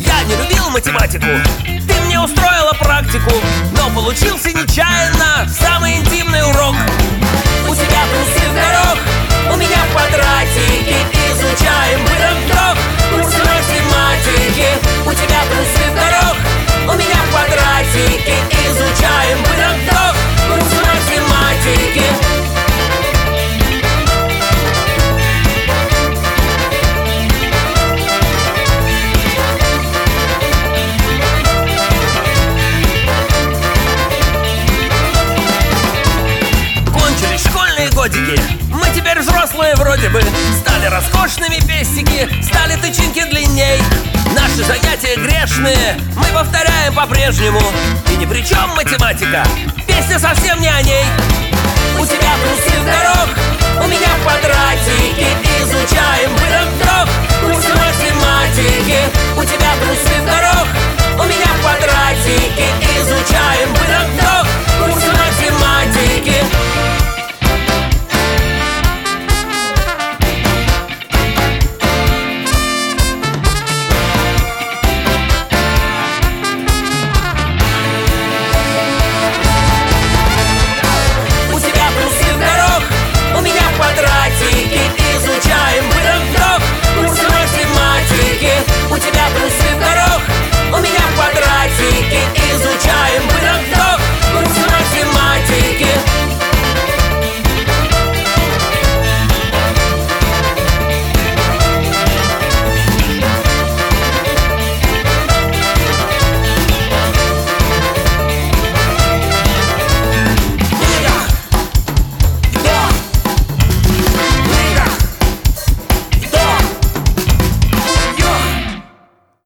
Я не любил математику, ты мне устроила практику, но получился нечаянно самый интимный урок. У тебя трусы в горох, у меня квадратики, изучаем бырок-вдох, курс математики. У тебя трусы в горох, у меня квадратики, изучаем бырок-вдох, курс математики. Годики. Мы теперь взрослые вроде бы, стали роскошными пестики, стали тычинки длинней. Наши занятия грешные мы повторяем по-прежнему. И ни при чем математика, песня совсем не о ней. У тебя трусы в горох, у меня квадратики, изучаем бырок-вдох, курс математики. У тебя